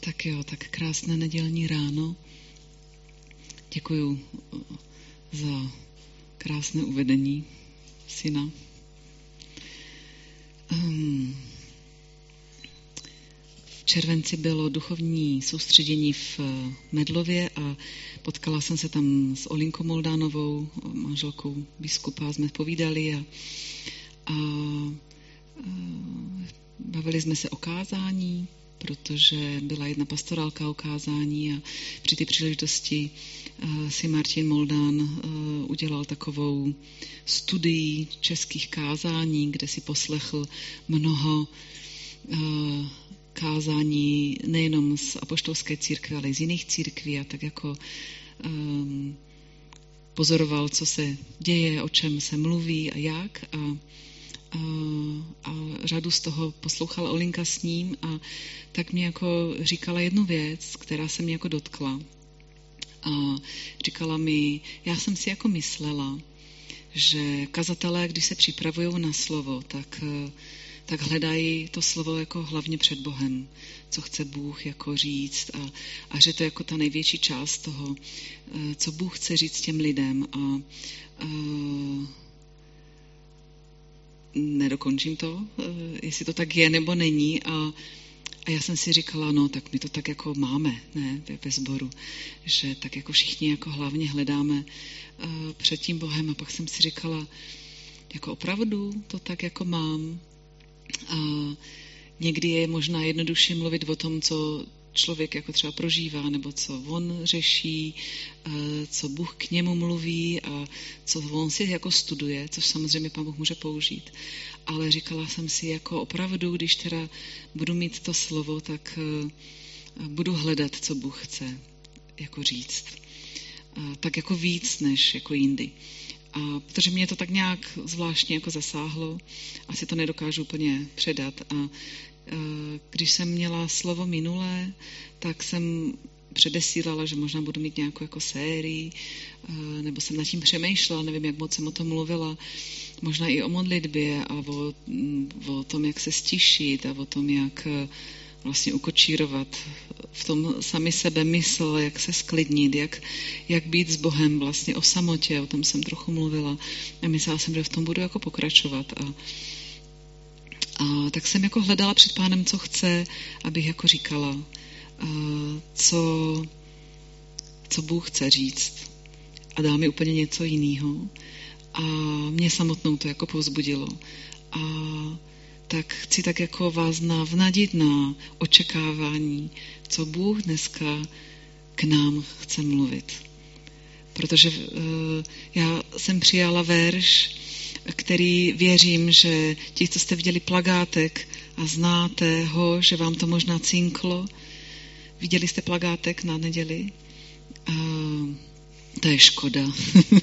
Tak jo, tak krásné nedělní ráno. Děkuju za krásné uvedení syna. V červenci bylo duchovní soustředění v Medlově a potkala jsem se tam s Olinkou Moldánovou, manželkou biskupa, jsme povídali a bavili jsme se o kázání, protože byla jedna pastorálka o kázání a při té příležitosti si Martin Moldán udělal takovou studii českých kázání, kde si poslechl mnoho kázání nejenom z apoštolské církve, ale i z jiných církví a tak jako pozoroval, co se děje, o čem se mluví a jak a řadu z toho poslouchala Olinka s ním a tak mě jako říkala jednu věc, která se mě jako dotkla. A říkala mi, já jsem si jako myslela, že kazatelé, když se připravují na slovo, tak hledají to slovo jako hlavně před Bohem, co chce Bůh jako říct a že to je jako ta největší část toho, co Bůh chce říct těm lidem a nedokončím to, jestli to tak je nebo není a já jsem si říkala, no tak my to tak jako máme, ne, ve sboru, že tak jako všichni jako hlavně hledáme před tím Bohem a pak jsem si říkala, jako opravdu to tak jako mám a někdy je možná jednodušší mluvit o tom, co člověk jako třeba prožívá, nebo co on řeší, co Bůh k němu mluví a co on si jako studuje, což samozřejmě Pán Bůh může použít. Ale říkala jsem si, jako opravdu, když teda budu mít to slovo, tak budu hledat, co Bůh chce jako říct. Tak jako víc, než jako jindy. A protože mě to tak nějak zvláštně jako zasáhlo, asi to nedokážu úplně předat a když jsem měla slovo minulé, tak jsem předesílala, že možná budu mít nějakou jako sérii, nebo jsem nad tím přemýšlela, nevím, jak moc jsem o tom mluvila, možná i o modlitbě a o tom, jak se stišit a o tom, jak vlastně ukočírovat v tom sami sebe mysl, jak se sklidnit, jak být s Bohem vlastně o samotě, o tom jsem trochu mluvila a myslela jsem, že v tom budu jako pokračovat a tak jsem jako hledala před Pánem, co chce, abych jako říkala, co Bůh chce říct. A dal mi úplně něco jiného. A mě samotnou to jako povzbudilo. A tak chci tak jako vás navnadit na očekávání, co Bůh dneska k nám chce mluvit. Protože já jsem přijala verš, který věřím, že ti, co jste viděli plagátek a znáte ho, že vám to možná cinklo. Viděli jste plagátek na neděli? To je škoda.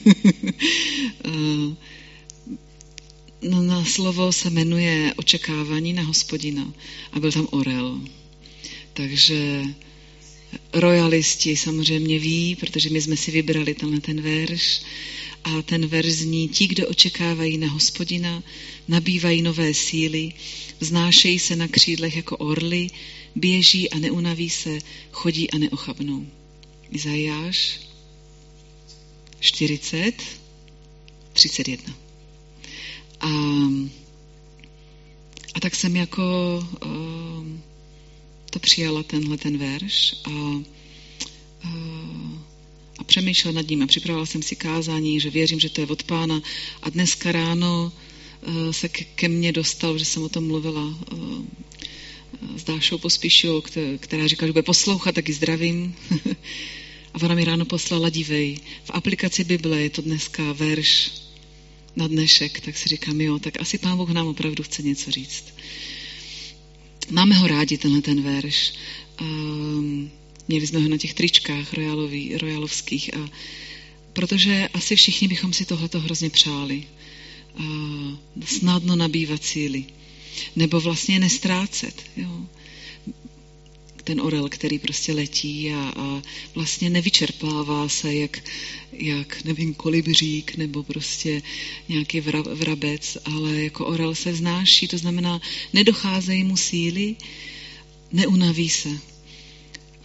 Na slovo se jmenuje Očekávání na Hospodina a byl tam orel. Takže royalisti samozřejmě ví, protože my jsme si vybrali ten verš a ten verš zní: ti, kdo očekávají na Hospodina, nabývají nové síly, vznášejí se na křídlech jako orly, běží a neunaví se, chodí a neochabnou. Izajáš 40:31. A tak jsem jako to přijala ten verš a přemýšlela nad ním a připravila jsem si kázání, že věřím, že to je od Pána a dneska ráno se ke mně dostal, že jsem o tom mluvila s Dášou Pospíšilou, která říkala, že bude poslouchat, taky zdravím. A ona mi ráno poslala, dívej, v aplikaci Bible je to dneska verš na dnešek, tak si říkám, jo, tak asi Pán Bůh nám opravdu chce něco říct. Máme ho rádi, ten verš. Měli jsme ho na těch tričkách royalovských a protože asi všichni bychom si tohleto hrozně přáli. Snadno nabývat síly. Nebo vlastně nestrácet. Jo. Ten orel, který prostě letí a vlastně nevyčerpává se jak nevím, kolibřík nebo prostě nějaký vrabec, ale jako orel se vznáší, to znamená, nedocházejí mu síly, neunaví se.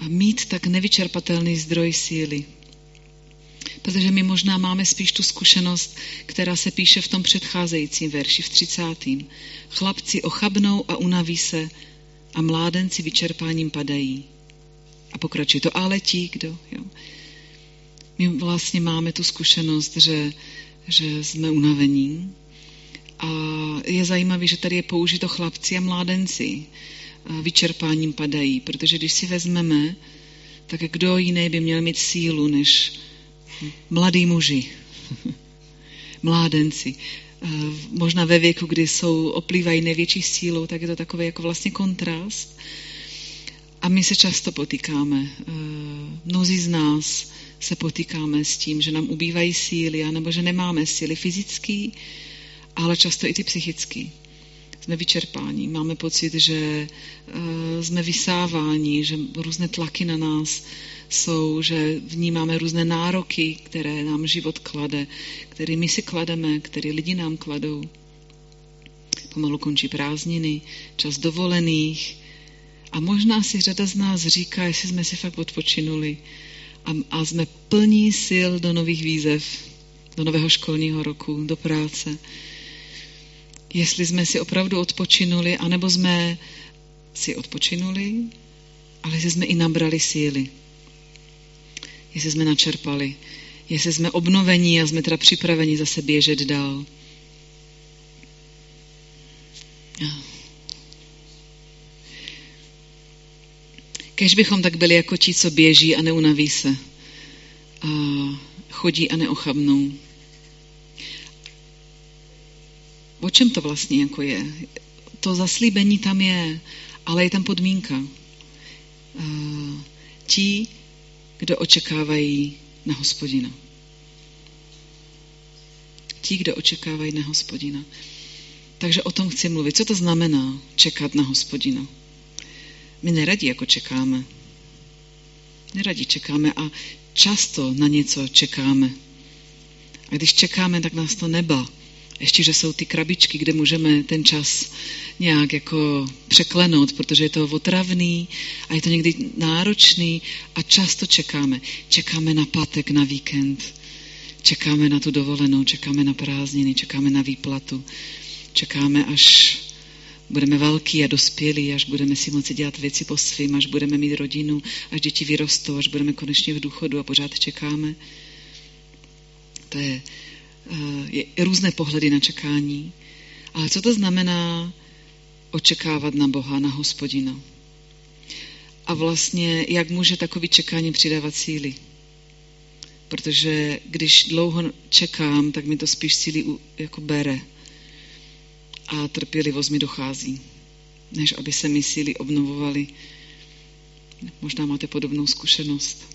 mít tak nevyčerpatelný zdroj síly. Protože my možná máme spíš tu zkušenost, která se píše v tom předcházejícím verši, v 30. Chlapci ochabnou a unaví se a mládenci vyčerpáním padají. A pokračuje to, ale ti, kdo... Jo. My vlastně máme tu zkušenost, že jsme unavení. A je zajímavé, že tady je použito chlapci a mládenci. Vyčerpáním padají, protože když si vezmeme, tak kdo jiný by měl mít sílu než mladí muži, mládenci. Možná ve věku, kdy oplývají největší sílou, tak je to takový jako vlastně kontrast. A my se často potýkáme. Mnozí z nás se potýkáme s tím, že nám ubývají síly, anebo že nemáme síly fyzické, ale často i ty psychické. Jsme vyčerpáni, máme pocit, že jsme vysáváni, že různé tlaky na nás jsou, že vnímáme různé nároky, které nám život klade, které my si klademe, které lidi nám kladou. Pomalu končí prázdniny, čas dovolených a možná si řada z nás říká, jestli jsme si fakt odpočinuli a jsme plní sil do nových výzev, do nového školního roku, do práce. Jestli jsme si opravdu odpočinuli, anebo jsme si odpočinuli, ale jestli jsme i nabrali síly. Jestli jsme načerpali. Jestli jsme obnovení a jsme teda připraveni zase běžet dál. Kéž bychom tak byli jako ti, co běží a neunaví se. A chodí a neochabnou. O čem to vlastně jako je? To zaslíbení tam je, ale je tam podmínka. Ti, kdo očekávají na Hospodina. Ti, kdo očekávají na Hospodina. Takže o tom chci mluvit. Co to znamená čekat na Hospodina? My neradi jako čekáme. Neradi čekáme a často na něco čekáme. A když čekáme, tak nás to neba. Ještě, že jsou ty krabičky, kde můžeme ten čas nějak jako překlenout, protože je to otravný a je to někdy náročný a často čekáme. Čekáme na pátek, na víkend, čekáme na tu dovolenou, čekáme na prázdniny, čekáme na výplatu, čekáme, až budeme velký a dospělí, až budeme si moci dělat věci po svým, až budeme mít rodinu, až děti vyrostou, až budeme konečně v důchodu a pořád čekáme. To je různé pohledy na čekání. Ale co to znamená očekávat na Boha, na Hospodina? A vlastně, jak může takový čekání přidávat síly? Protože když dlouho čekám, tak mi to spíš síly jako bere. A trpělivost mi dochází, než aby se mi síly obnovovaly. Možná máte podobnou zkušenost.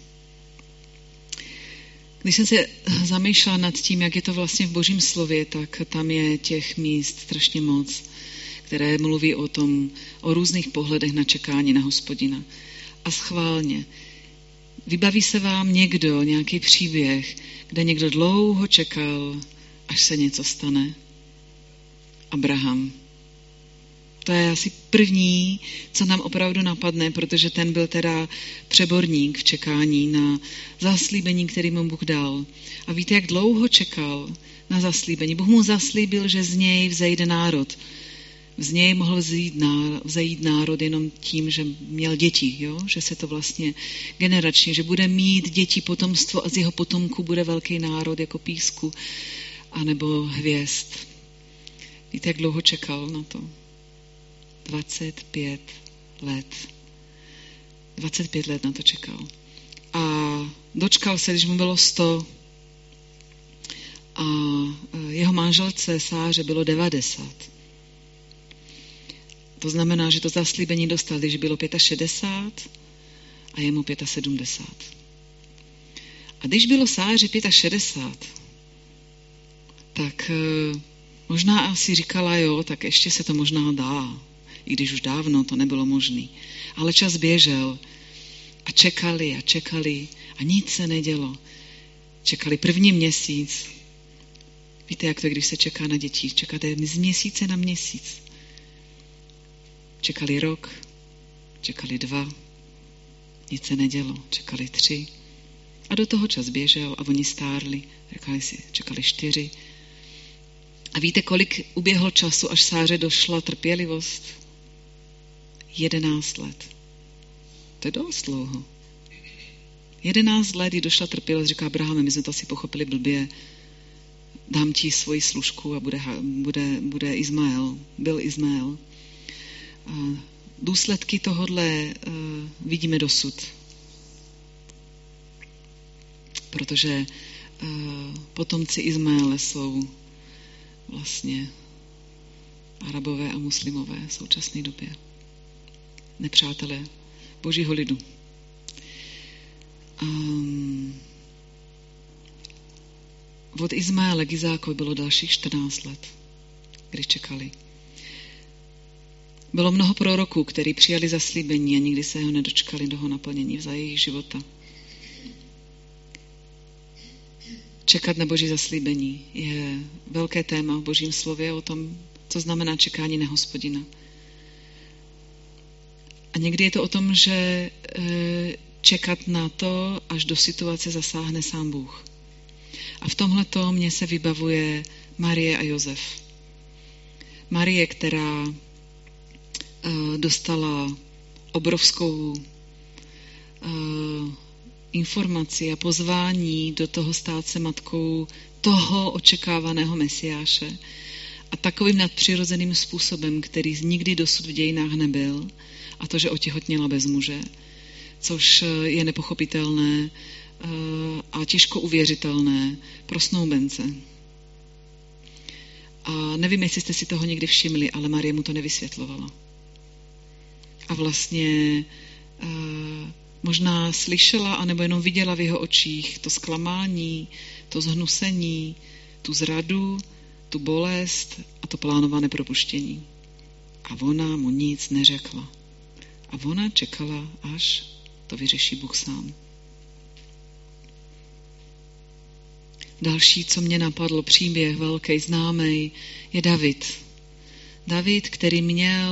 Když jsem se zamýšlela nad tím, jak je to vlastně v Božím slově, tak tam je těch míst strašně moc, které mluví o různých pohledech na čekání na Hospodina. A schválně. Vybaví se vám někdo, nějaký příběh, kde někdo dlouho čekal, až se něco stane? Abraham. To je asi první, co nám opravdu napadne, protože ten byl teda přeborník v čekání na zaslíbení, který mu Bůh dal. A víte, jak dlouho čekal na zaslíbení? Bůh mu zaslíbil, že z něj vzejde národ. Z něj mohl vzejít národ jenom tím, že měl děti, jo? Že se to vlastně generačně, že bude mít děti potomstvo a z jeho potomku bude velký národ jako písku anebo hvězd. Víte, jak dlouho čekal na to? 25 let. 25 let na to čekal. A dočkal se, když mu bylo 100. A jeho manželce Sáře bylo 90. To znamená, že to zaslíbení dostal, když bylo 65 a jemu 75. A když bylo Sáře 65, tak možná asi říkala, jo, tak ještě se to možná dá. I když už dávno to nebylo možné. Ale čas běžel a čekali a nic se nedělo. Čekali první měsíc. Víte, jak to je, když se čeká na děti? Čekáte z měsíce na měsíc. Čekali rok, čekali 2, Nic se nedělo. Čekali 3. A do toho čas běžel a oni stárli. Čekali 4. A víte, kolik uběhlo času, až Sáře došla trpělivost? 11 let. To je dost dlouho. 11 let, kdy došla trpělivost, říká Abrahame, my jsme to asi pochopili blbě, dám ti svoji služku a bude Izmael. Byl Izmael. Důsledky tohodle vidíme dosud. Protože potomci Izmaele jsou vlastně Arabové a muslimové v současné době. Nepřátelé Božího lidu. Od Izmaele k Izákovi bylo dalších 14 let, kdy čekali. Bylo mnoho proroků, kteří přijali zaslíbení a nikdy se ho nedočkali toho naplnění za jejich života. Čekat na Boží zaslíbení je velké téma v Božím slově o tom, co znamená čekání na Hospodina. A někdy je to o tom, že čekat na to, až do situace zasáhne sám Bůh. A v tomhleto mně se vybavuje Marie a Josef. Marie, která dostala obrovskou informaci a pozvání do toho stát se matkou toho očekávaného Mesiáše a takovým nadpřirozeným způsobem, který nikdy dosud v dějinách nebyl, a to, že otěhotněla bez muže, což je nepochopitelné a těžko uvěřitelné pro snoubence. A nevím, jestli jste si toho někdy všimli, ale Marie mu to nevysvětlovala. A vlastně možná slyšela, anebo jenom viděla v jeho očích to zklamání, to zhnusení, tu zradu, tu bolest a to plánované propuštění. A ona mu nic neřekla. A ona čekala, až to vyřeší Bůh sám. Další, co mě napadlo, příběh velký, známý, je David. David, který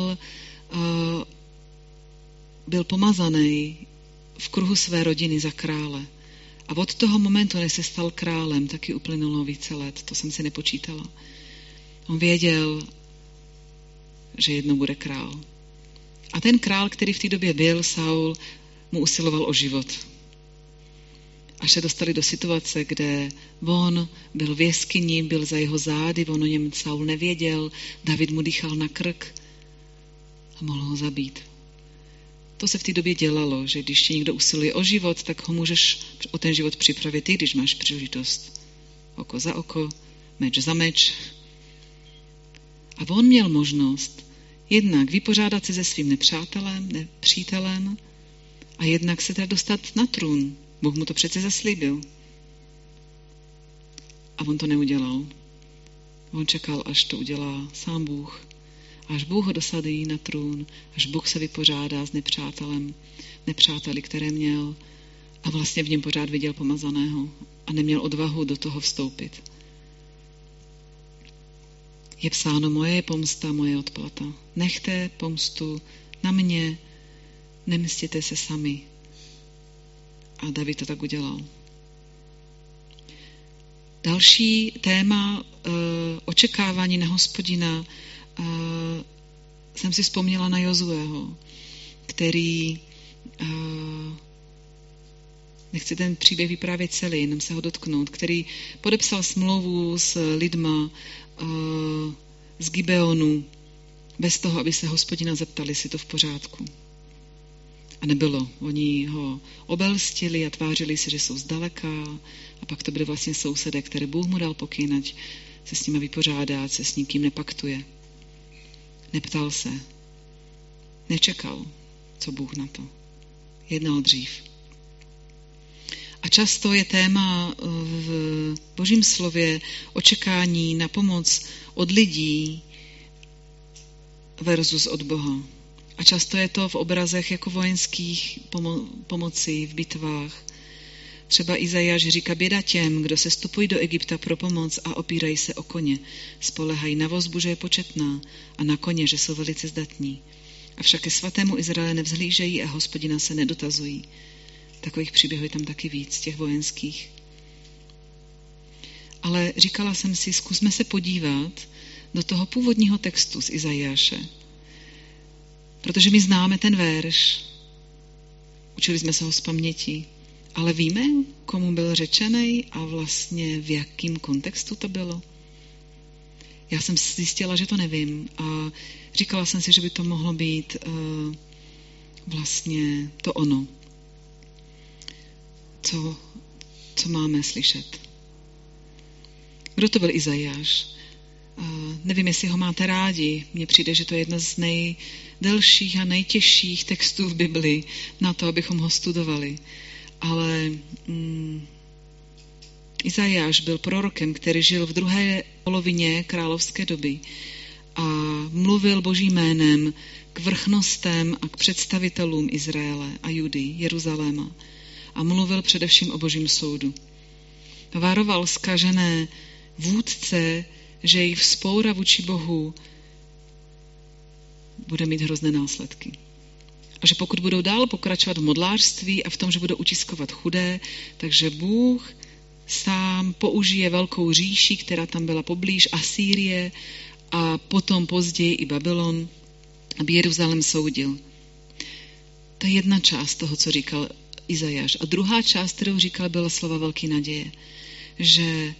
byl pomazaný v kruhu své rodiny za krále. A od toho momentu, než se stal králem, taky uplynulo více let. To jsem si nepočítala. On věděl, že jednou bude král. A ten král, který v té době byl, Saul, mu usiloval o život. Až se dostali do situace, kde on byl v jeskyni, byl za jeho zády, on o něm Saul nevěděl, David mu dýchal na krk a mohl ho zabít. To se v té době dělalo, že když ti někdo usiluje o život, tak ho můžeš o ten život připravit ty, když máš příležitost. Oko za oko, meč za meč. A on měl možnost jednak vypořádat se se svým nepřítelem a jednak se teda dostat na trůn. Bůh mu to přece zaslíbil. A on to neudělal. On čekal, až to udělá sám Bůh. Až Bůh ho dosadí na trůn, až Bůh se vypořádá s nepřáteli, které měl a vlastně v něm pořád viděl pomazaného a neměl odvahu do toho vstoupit. Je psáno, moje je pomsta, moje odplata. Nechte pomstu na mě, nemstěte se sami. A David to tak udělal. Další téma očekávání na Hospodina jsem si vzpomněla na Jozueho, který, nechci ten příběh vyprávět celý, jenom se ho dotknout, který podepsal smlouvu s lidma z Gibeonu bez toho, aby se Hospodina zeptali, jestli to v pořádku. A nebylo. Oni ho obelstili a tvářili se, že jsou zdaleka a pak to byly vlastně sousedé, které Bůh mu dal pokyn, ať se s nimi vypořádá, se s nikým nepaktuje. Neptal se. Nečekal, co Bůh na to. Jednal dřív. A často je téma v Božím slově očekání na pomoc od lidí versus od Boha. A často je to v obrazech jako vojenských pomocí v bitvách. Třeba Izajáš říká, běda těm, kdo se stupují do Egypta pro pomoc a opírají se o koně. Spolehají na vozbu, že je početná a na koně, že jsou velice zdatní. Avšak ke svatému Izraele nevzhlížejí a Hospodina se nedotazují. Takových příběhů je tam taky víc, těch vojenských. Ale říkala jsem si, zkusme se podívat do toho původního textu z Izajáše. Protože my známe ten verš, učili jsme se ho z paměti, ale víme, komu byl řečený a vlastně v jakém kontextu to bylo. Já jsem zjistila, že to nevím a říkala jsem si, že by to mohlo být vlastně to ono, co máme slyšet. Kdo to byl Izajáš? Nevím, jestli ho máte rádi. Mně přijde, že to je jedna z nejdelších a nejtěžších textů v Biblii na to, abychom ho studovali. Ale Izajáš byl prorokem, který žil v druhé polovině královské doby a mluvil Božím jménem k vrchnostem a k představitelům Izraele a Judy, Jeruzaléma. A mluvil především o Božím soudu. Varoval zkažené vůdce, že jejich vzpoura vůči Bohu bude mít hrozné následky. A že pokud budou dál pokračovat v modlářství a v tom, že budou utiskovat chudé, takže Bůh sám použije velkou říši, která tam byla poblíž, Asýrie a potom později i Babylon, aby Jeruzalém soudil. To je jedna část toho, co říkal Izajáš. A druhá část, kterou říkal, byla slova velké naděje, že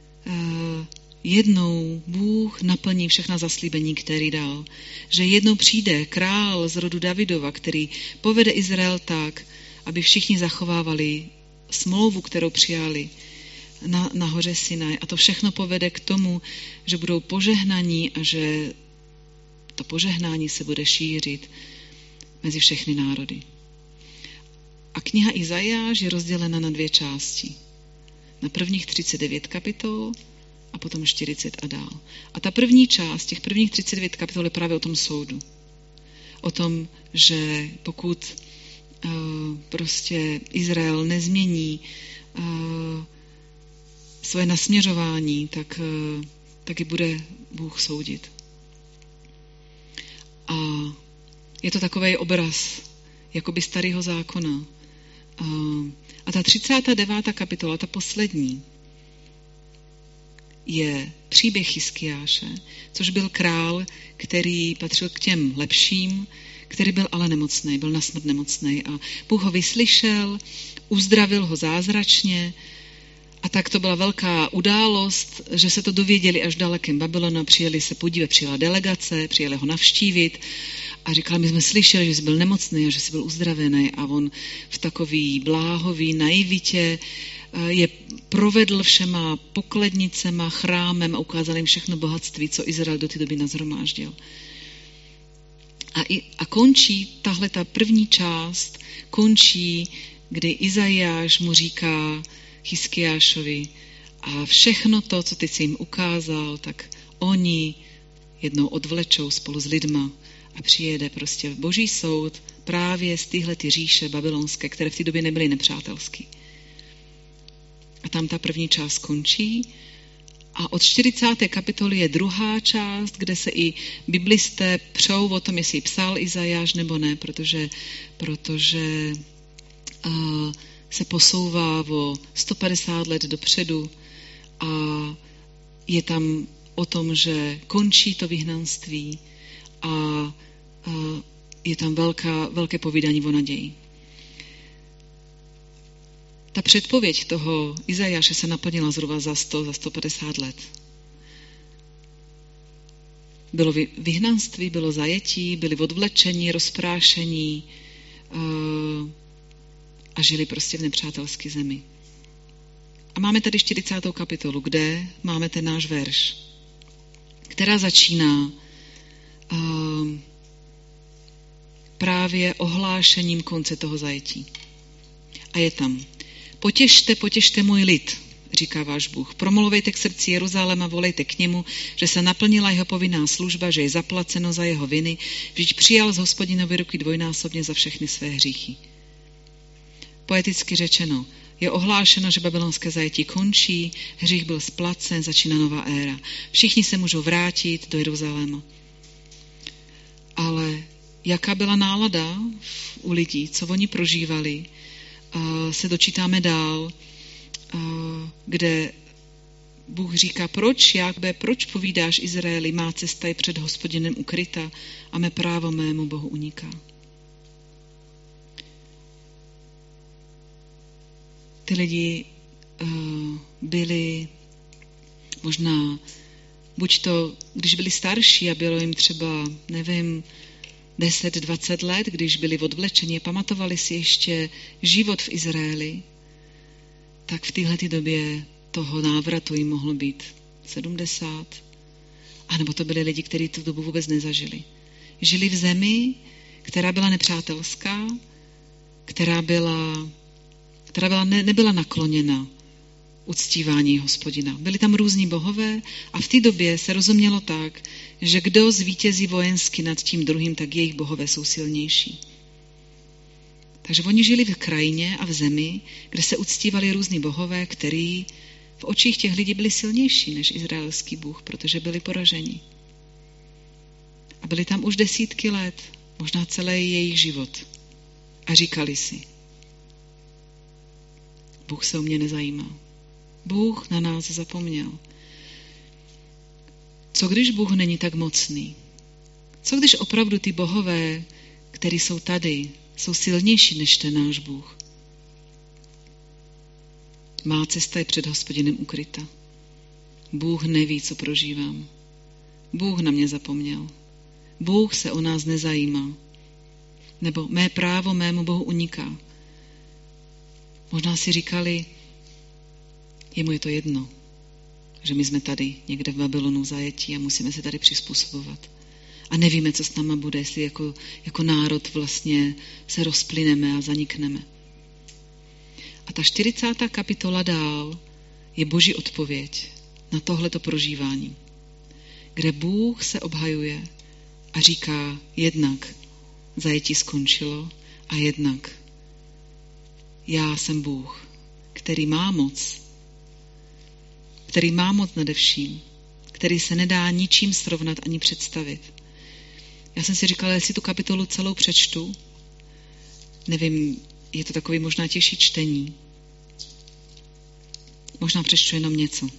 jednou Bůh naplní všechna zaslíbení, který dal. Že jednou přijde král z rodu Davidova, který povede Izrael tak, aby všichni zachovávali smlouvu, kterou přijali na hoře Sinaj. A to všechno povede k tomu, že budou požehnaní a že to požehnání se bude šířit mezi všechny národy. A kniha Izajáš je rozdělena na dvě části. Na prvních 39 kapitol a potom 40 a dál. A ta první část, těch prvních 39 kapitol je právě o tom soudu. O tom, že pokud prostě Izrael nezmění svoje nasměřování, tak ji bude Bůh soudit. A je to takovej obraz jakoby starého zákona. A ta 39. kapitola, ta poslední, je příběh Chiskiáše, což byl král, který patřil k těm lepším, který byl ale nemocný, byl na smrt nemocný. A Bůh ho vyslyšel, uzdravil ho zázračně a tak to byla velká událost, že se to dověděli až dalekém Babylonu, přijeli se podívat, přijela delegace, přijeli ho navštívit a říkala, my jsme slyšeli, že jsi byl nemocný a že jsi byl uzdravený a on v takový bláhový naivitě je provedl všema pokladnicema, chrámem a ukázal jim všechno bohatství, co Izrael do té doby nazhromáždil. A končí, tahle ta první část končí, kdy Izajáš mu říká Chiskiášovi a všechno to, co ty jsi jim ukázal, tak oni jednou odvlečou spolu s lidma a přijede prostě Boží soud právě z téhlety říše babylonské, které v té době nebyly nepřátelský. A tam ta první část končí a od 40. kapitoly je druhá část, kde se i biblisté přou o tom, jestli psal Izajáš nebo ne, protože se posouvá o 150 let dopředu a je tam o tom, že končí to vyhnanství a je tam velké povídání o naději. Ta předpověď toho Izajáše se naplnila zhruba za 150 let. Bylo vyhnanství, bylo zajetí, byli odvlečení, rozprášení a žili prostě v nepřátelské zemi. A máme tady 40. kapitolu, kde máme ten náš verš, která začíná právě ohlášením konce toho zajetí. A je tam: Potěšte můj lid, říká váš Bůh. Promluvejte k srdci Jeruzaléma, volejte k němu, že se naplnila jeho povinná služba, že je zaplaceno za jeho viny, vždyť přijal z Hospodinovy ruky dvojnásobně za všechny své hříchy. Poeticky řečeno, je ohlášeno, že babylonské zajetí končí, hřích byl splacen, začíná nová éra. Všichni se můžou vrátit do Jeruzaléma. Ale jaká byla nálada u lidí, co oni prožívali, se dočítáme dál, kde Bůh říká, proč povídáš Izraeli, má cesta je před Hospodinem ukryta a mé právo mému Bohu uniká. Ty lidi byli možná, buď to, když byli starší a bylo jim třeba, 10-20 let, když byli odvlečeni, pamatovali si ještě život v Izraeli, tak v téhleté době toho návratu jim mohlo být 70. A nebo to byli lidi, kteří tu dobu vůbec nezažili. Žili v zemi, která byla nepřátelská, která nebyla nakloněna uctívání Hospodina. Byli tam různí bohové a v té době se rozumělo tak, že kdo zvítězí vojensky nad tím druhým, tak jejich bohové jsou silnější. Takže oni žili v krajině a v zemi, kde se uctívali různí bohové, který v očích těch lidí byli silnější než izraelský Bůh, protože byli poraženi. A byli tam už desítky let, možná celý jejich život. A říkali si, Bůh se o mě nezajímá. Bůh na nás zapomněl. Co když Bůh není tak mocný? Co když opravdu ty bohové, který jsou tady, jsou silnější než ten náš Bůh? Má cesta je před Hospodinem ukryta. Bůh neví, co prožívám. Bůh na mě zapomněl. Bůh se o nás nezajímá. Nebo mé právo mému Bohu uniká. Možná si říkali, jemu je to jedno, že my jsme tady někde v Babylonu zajetí a musíme se tady přizpůsobovat. A nevíme, co s náma bude, jestli jako národ vlastně se rozplyneme a zanikneme. A ta 40. kapitola dál je Boží odpověď na tohleto prožívání, kde Bůh se obhajuje a říká, jednak zajetí skončilo a jednak já jsem Bůh, který má moc nade vším, který se nedá ničím srovnat ani představit. Já jsem si říkala, jestli tu kapitolu celou přečtu, nevím, je to takový možná těžší čtení. Možná přečtu jenom něco.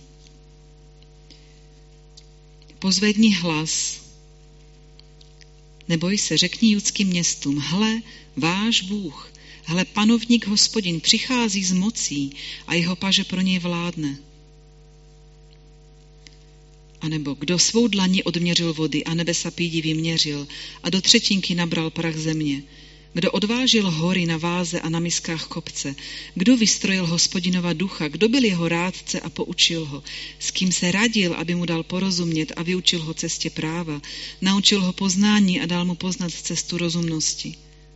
Pozvedni hlas, neboj se, řekni judským městům, hle, váš Bůh, hle, panovník Hospodin přichází z mocí a jeho paže pro něj vládne. A nebo kdo svou dlaní odměřil vody a nebesa pídi vyměřil a do třetinky nabral prach země, kdo odvážil hory na váze a na miskách kopce, kdo vystrojil Hospodinova ducha, kdo byl jeho rádce a poučil ho, s kým se radil, aby mu dal porozumět a vyučil ho cestě práva, naučil ho poznání a dal mu poznat cestu rozumnosti.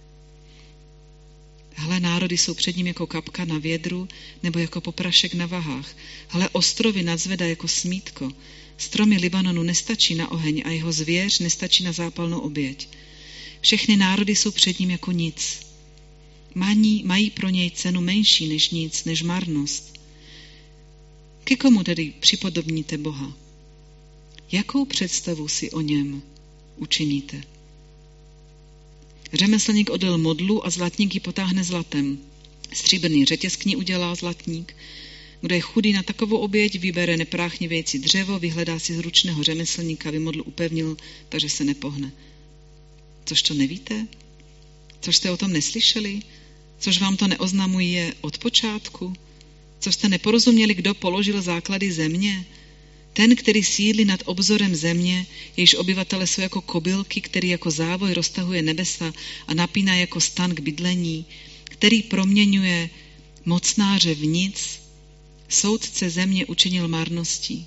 Hle, národy jsou před ním jako kapka na vědru nebo jako poprašek na vahách. Hle, ostrovy nadzvedá jako smítko. Stromy Libanonu nestačí na oheň a jeho zvěř nestačí na zápalnou oběť. Všechny národy jsou před ním jako nic. Mají pro něj cenu menší než nic, než marnost. Ke komu tedy připodobníte Boha? Jakou představu si o něm učiníte? Řemeslník odel modlu a zlatník ji potáhne zlatem. Stříbrný řetěz k ní udělá zlatník. Kdo je chudý na takovou oběť, vybere nepráchnivějící dřevo, vyhledá si zručného řemeslníka, aby modlu upevnil, takže se nepohne. Což to nevíte? Což jste o tom neslyšeli? Což vám to neoznamuje od počátku? Což jste neporozuměli, kdo položil základy země? Ten, který sídlí nad obzorem země, jejíž obyvatele jsou jako kobylky, který jako závoj roztahuje nebesa a napíná jako stan k bydlení, který proměňuje mocnáře v nic, soudce země učinil marností.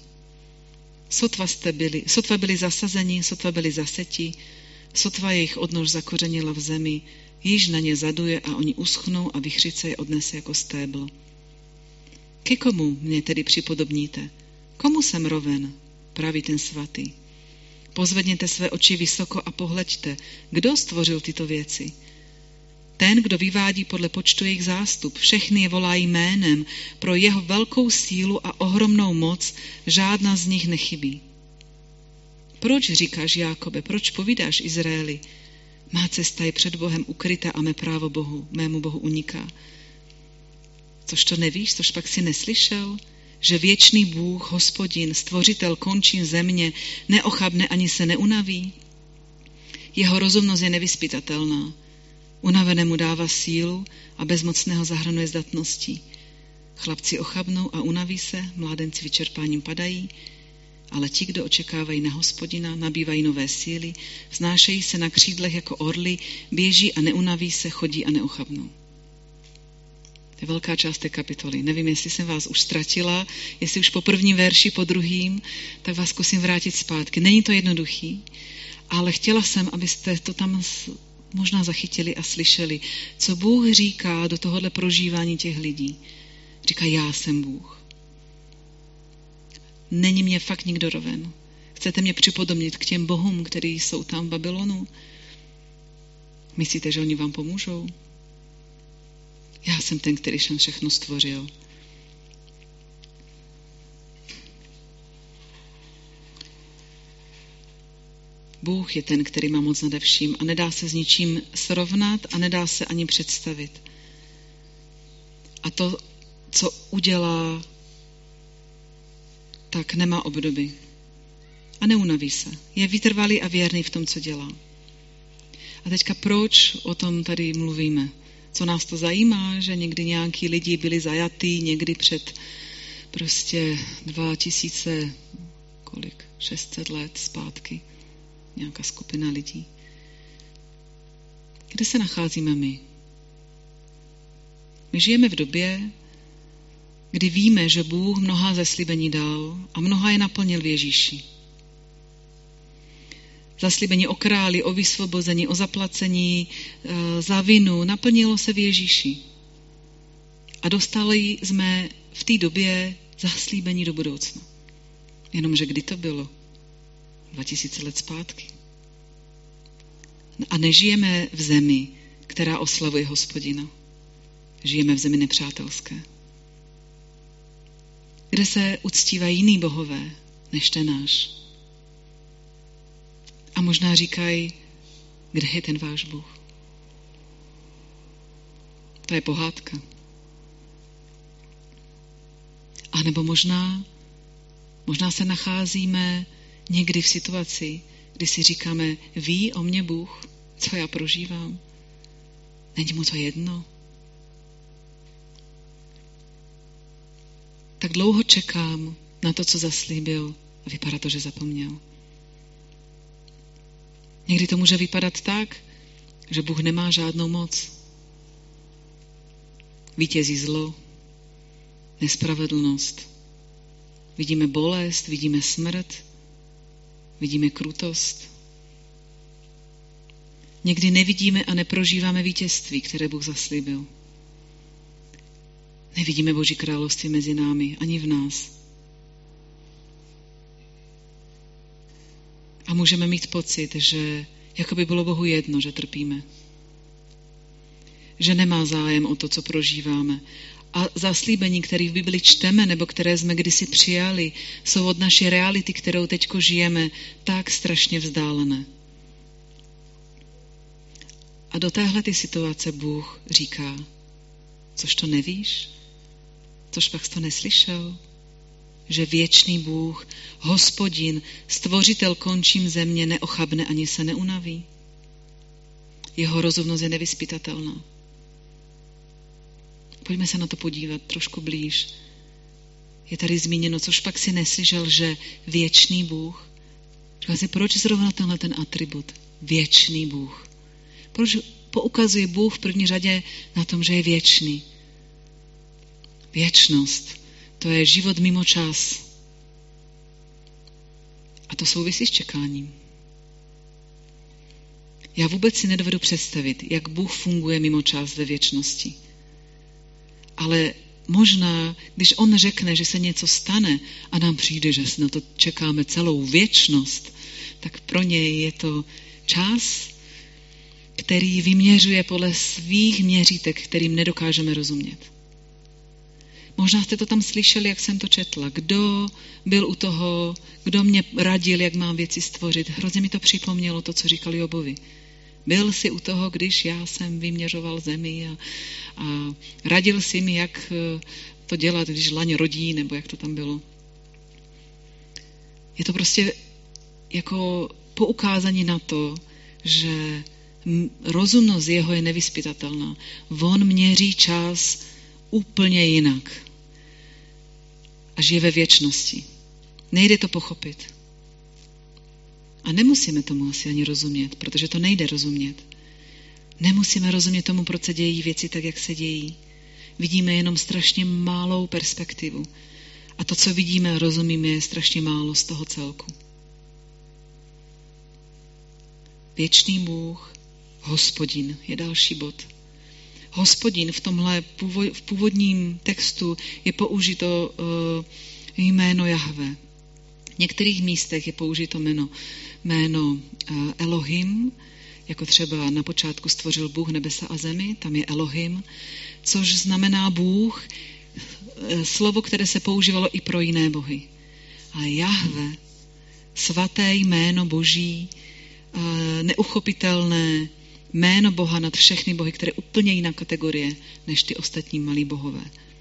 Sotva byli zasazeni, sotva byli zaseti, sotva jejich odnož zakořenila v zemi, již na ně zaduje a oni uschnou a vichřice je odnese jako stéblo. Ke komu mě tedy připodobníte? Komu jsem roven? Praví ten svatý. Pozvedněte své oči vysoko a pohleďte, kdo stvořil tyto věci. Ten, kdo vyvádí podle počtu jejich zástup, všechny je volá jménem, pro jeho velkou sílu a ohromnou moc žádná z nich nechybí. Proč říkáš, Jákobe, proč povídáš Izraeli? Má cesta je před Bohem ukrytá a mé právo mému Bohu uniká. Což to nevíš, což pak si neslyšel? Že věčný Bůh, Hospodin, stvořitel končin země, neochabne ani se neunaví? Jeho rozumnost je nevyzpytatelná. Unavenému dává sílu a bezmocného zahrnuje zdatností. Chlapci ochabnou a unaví se, mládenci vyčerpáním padají, ale ti, kdo očekávají na Hospodina, nabývají nové síly, vznášejí se na křídlech jako orly, běží a neunaví se, chodí a neochabnou. To je velká část té kapitoly. Nevím, jestli jsem vás už ztratila, jestli už po prvním verši, po druhým, tak vás zkusím vrátit zpátky. Není to jednoduchý, ale chtěla jsem, abyste to tam možná zachytili a slyšeli, co Bůh říká do tohohle prožívání těch lidí. Říká, já jsem Bůh. Není mě fakt nikdo roven. Chcete mě připodobnit k těm bohům, kteří jsou tam v Babylonu? Myslíte, že oni vám pomůžou? Já jsem ten, který jsem všechno stvořil. Bůh je ten, který má moc nade vším a nedá se s ničím srovnat a nedá se ani představit. A to, co udělá, tak nemá obdoby. A neunaví se. Je vytrvalý a věrný v tom, co dělá. A teďka proč o tom tady mluvíme? Co nás to zajímá, že někdy nějaký lidi byli zajatý někdy před 600 let zpátky. Nějaká skupina lidí. Kde se nacházíme my? My žijeme v době, kdy víme, že Bůh mnohá zaslíbení dal a mnohá je naplnil v Ježíši. Zaslíbení o králi, o vysvobození, o zaplacení za vinu naplnilo se v Ježíši. A dostali jsme v té době zaslíbení do budoucna. Jenomže kdy to bylo? 2000 let zpátky. A nežijeme v zemi, která oslavuje Hospodina. Žijeme v zemi nepřátelské. Kde se uctívají jiný bohové, než ten náš. A možná říkají, kde je ten váš Bůh? To je pohádka. A nebo možná se nacházíme někdy v situaci, kdy si říkáme, ví o mě Bůh, co já prožívám? Není mu to jedno? Tak dlouho čekám na to, co zaslíbil a vypadá to, že zapomněl. Někdy to může vypadat tak, že Bůh nemá žádnou moc. Vítězí zlo, nespravedlnost. Vidíme bolest, vidíme smrt, vidíme krutost. Někdy nevidíme a neprožíváme vítězství, které Bůh zaslíbil. Nevidíme Boží království mezi námi, ani v nás. A můžeme mít pocit, že jako by bylo Bohu jedno, že trpíme. Že nemá zájem o to, co prožíváme. A zaslíbení, které v Bibli čteme, nebo které jsme kdysi přijali, jsou od naší reality, kterou teďko žijeme, tak strašně vzdálené. A do téhleté situace Bůh říká, což to nevíš? Což pak jsi to neslyšel? Že věčný Bůh, Hospodin, stvořitel končím země, neochabne ani se neunaví. Jeho rozumnost je nevyzpytatelná. Pojďme se na to podívat trošku blíž. Je tady zmíněno, což pak si neslyšel, že věčný Bůh. Říkám si, proč zrovna tenhle ten atribut? Věčný Bůh. Proč poukazuje Bůh v první řadě na tom, že je věčný? Věčnost. To je život mimo čas. A to souvisí s čekáním. Já vůbec si nedovedu představit, jak Bůh funguje mimo čas ve věčnosti. Ale možná, když on řekne, že se něco stane a nám přijde, že na to čekáme celou věčnost, tak pro něj je to čas, který vyměřuje podle svých měřítek, kterým nedokážeme rozumět. Možná jste to tam slyšeli, jak jsem to četla. Kdo byl u toho, kdo mě radil, jak mám věci stvořit. Hrozně mi to připomnělo to, co říkal Jobovi. Byl jsi u toho, když já jsem vyměřoval zemi a radil si mi, jak to dělat, když laň rodí, nebo jak to tam bylo. Je to prostě jako poukázání na to, že rozumnost jeho je nevyzpytatelná. On měří čas úplně jinak. A žije ve věčnosti. Nejde to pochopit. A nemusíme tomu asi ani rozumět, protože to nejde rozumět. Nemusíme rozumět tomu, proč se dějí věci tak, jak se dějí. Vidíme jenom strašně malou perspektivu. A to, co vidíme a rozumíme, je strašně málo z toho celku. Věčný Bůh, Hospodin je další bod. Hospodin v původním textu je použito jméno Jahve. V některých místech je použito jméno Elohim, jako třeba na počátku stvořil Bůh nebesa a zemi, tam je Elohim, což znamená Bůh, slovo, které se používalo i pro jiné bohy. Ale Jahve, svaté jméno Boží, neuchopitelné jméno Boha nad všechny bohy, které je úplně jiná kategorie než ty ostatní malí bohové.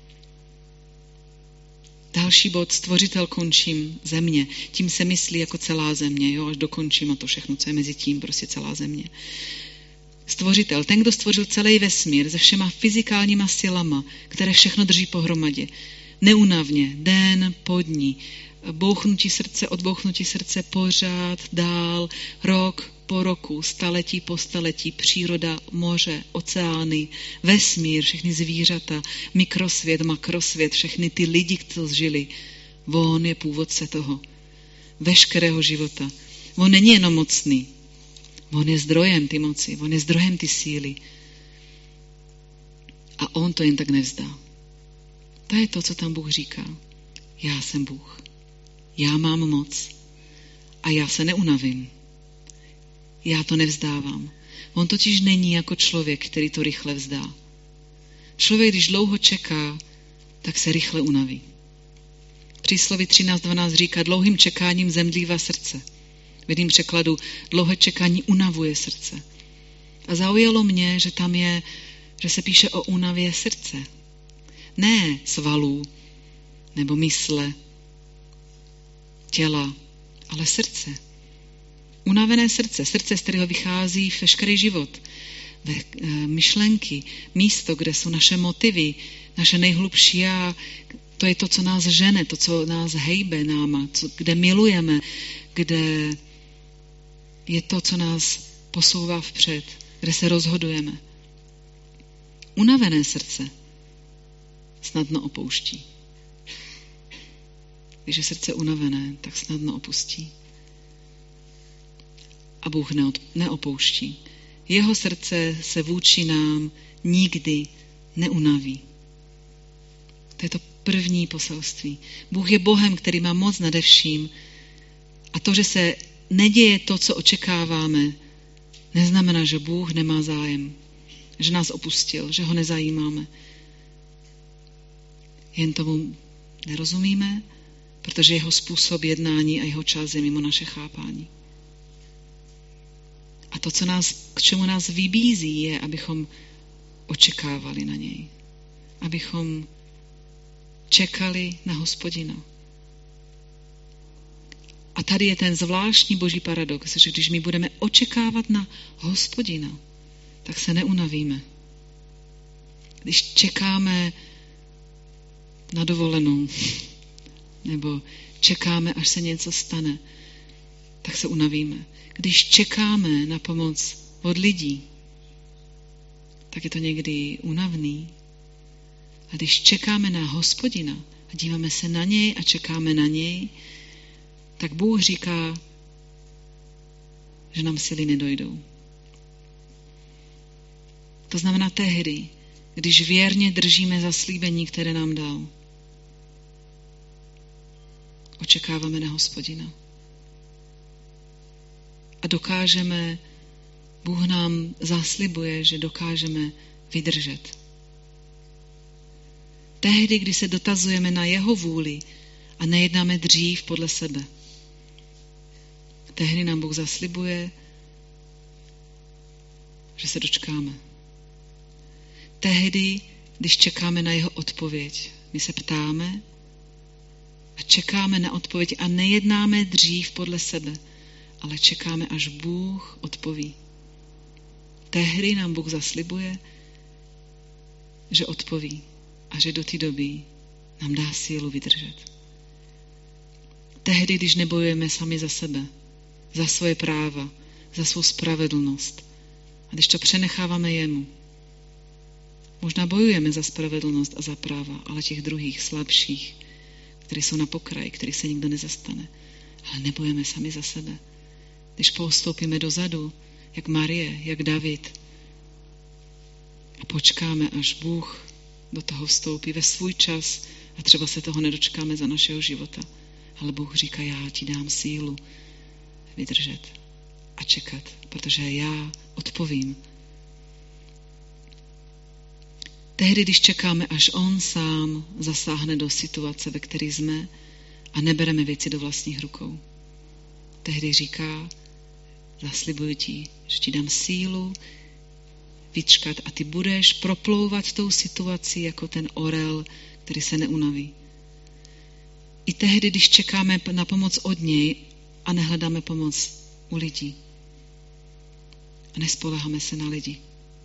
Další bod, stvořitel končím země. Tím se myslí jako celá země, jo, až dokončím a to všechno, co je mezi tím, prostě celá země. Stvořitel, ten, kdo stvořil celý vesmír se všema fyzikálníma silama, které všechno drží pohromadě. Neúnavně, den po dní, bouchnutí srdce, odbouchnutí srdce, pořád, dál, rok po roku, staletí po staletí, příroda, moře, oceány, vesmír, všechny zvířata, mikrosvět, makrosvět, všechny ty lidi, co žili. On je původce toho, veškerého života. On není jenom mocný, on je zdrojem ty moci, on je zdrojem ty síly. A on to jen tak nevzdá. To je to, co tam Bůh říká. Já jsem Bůh. Já mám moc. A já se neunavím. Já to nevzdávám. On totiž není jako člověk, který to rychle vzdá. Člověk, když dlouho čeká, tak se rychle unaví. Přísloví 13:12 říká, dlouhým čekáním zemdlívá srdce. V jedním překladu, dlouhé čekání unavuje srdce. A zaujalo mě, že tam je, že se píše o únavě srdce. Ne svalů, nebo mysle, těla, ale srdce. Unavené srdce, z kterého vychází veškerý život, myšlenky, místo, kde jsou naše motivy, naše nejhlubší já, to je to, co nás žene, to, co nás hejbe náma, kde milujeme, kde je to, co nás posouvá vpřed, kde se rozhodujeme. Unavené srdce snadno opouští. Když je srdce unavené, tak snadno opustí. A Bůh neopouští. Jeho srdce se vůči nám nikdy neunaví. To je to první poselství. Bůh je Bohem, který má moc nade vším. A to, že se neděje to, co očekáváme, neznamená, že Bůh nemá zájem. Že nás opustil, že ho nezajímáme. Jen tomu nerozumíme, protože jeho způsob jednání a jeho čas je mimo naše chápání. A to, k čemu nás vybízí, je, abychom očekávali na něj. Abychom čekali na Hospodina. A tady je ten zvláštní boží paradox, že když my budeme očekávat na Hospodina, tak se neunavíme. Když čekáme na dovolenou, nebo čekáme, až se něco stane, tak se unavíme. Když čekáme na pomoc od lidí, tak je to někdy únavný. A když čekáme na Hospodina a díváme se na něj a čekáme na něj, tak Bůh říká, že nám síly nedojdou. To znamená tehdy, když věrně držíme zaslíbení, které nám dal. Očekáváme na Hospodina. A Bůh nám zaslibuje, že dokážeme vydržet. Tehdy, kdy se dotazujeme na jeho vůli a nejednáme dřív podle sebe. Tehdy nám Bůh zaslibuje, že se dočkáme. Tehdy, když čekáme na jeho odpověď, my se ptáme a čekáme na odpověď a nejednáme dřív podle sebe, ale čekáme, až Bůh odpoví. Tehdy nám Bůh zaslibuje, že odpoví a že do té doby nám dá sílu vydržet. Tehdy, když nebojujeme sami za sebe, za svoje práva, za svou spravedlnost, a když to přenecháváme jemu, možná bojujeme za spravedlnost a za práva, ale těch druhých, slabších, kteří jsou na pokraji, který se nikdo nezastane. Ale nebojujeme sami za sebe. Když postoupíme dozadu, jak Marie, jak David, a počkáme, až Bůh do toho vstoupí ve svůj čas a třeba se toho nedočkáme za našeho života. Ale Bůh říká, já ti dám sílu vydržet a čekat, protože já odpovím. Tehdy, když čekáme, až on sám zasáhne do situace, ve které jsme a nebereme věci do vlastních rukou. Tehdy říká, zaslibuji ti, že ti dám sílu vyčkat a ty budeš proplouvat tou situací jako ten orel, který se neunaví. I tehdy, když čekáme na pomoc od něj a nehledáme pomoc u lidí. A nespoléháme se na lidi.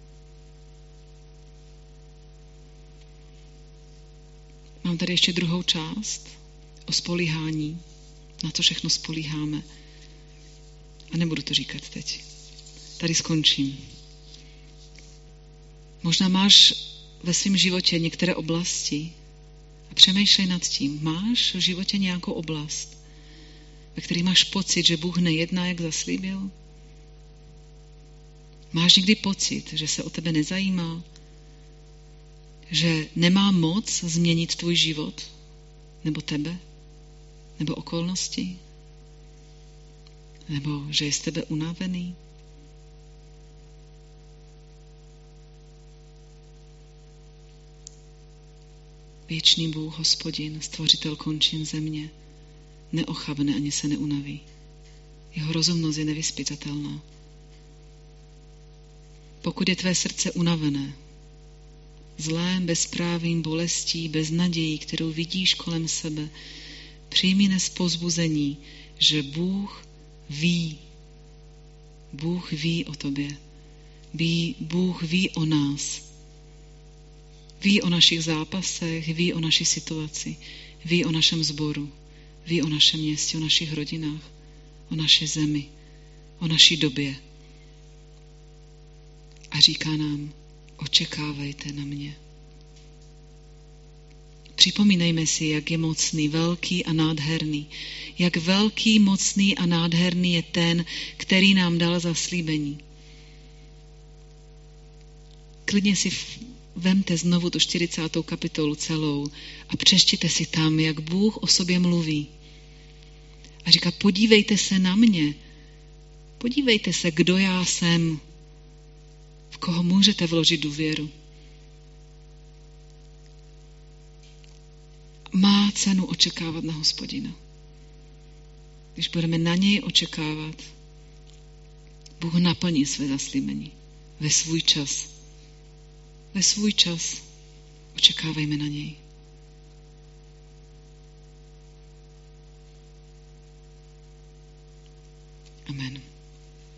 Mám tady ještě druhou část o spolíhání, na co všechno spolíháme. A nebudu to říkat teď. Tady skončím. Možná máš ve svém životě některé oblasti a přemýšlej nad tím. Máš v životě nějakou oblast, ve které máš pocit, že Bůh nejedná, jak zaslíbil? Máš někdy pocit, že se o tebe nezajímá? Že nemá moc změnit tvůj život? Nebo tebe? Nebo okolnosti? Nebo že je z tebe unavený? Věčný Bůh, Hospodin, stvořitel končin země, neochabne ani se neunaví. Jeho rozumnost je nevyzpytatelná. Pokud je tvé srdce unavené, zlém, bezprávím, bolestí, beznadějí, kterou vidíš kolem sebe, přijmi dnes povzbuzení, že Bůh ví. Bůh ví o tobě. Bůh ví o nás. Ví o našich zápasech, ví o naší situaci, ví o našem sboru, ví o našem městě, o našich rodinách, o naší zemi, o naší době. A říká nám, očekávejte na mě. Připomínejme si, jak je mocný, velký a nádherný. Jak velký, mocný a nádherný je ten, který nám dal zaslíbení. Klidně si vemte znovu tu 40. kapitolu celou a přečtěte si tam, jak Bůh o sobě mluví. A říká, podívejte se na mě. Podívejte se, kdo já jsem. V koho můžete vložit důvěru. Má cenu očekávat na Hospodina. Když budeme na něj očekávat, Bůh naplní své zaslíbení ve svůj čas. Ve svůj čas očekávejme na něj. Amen.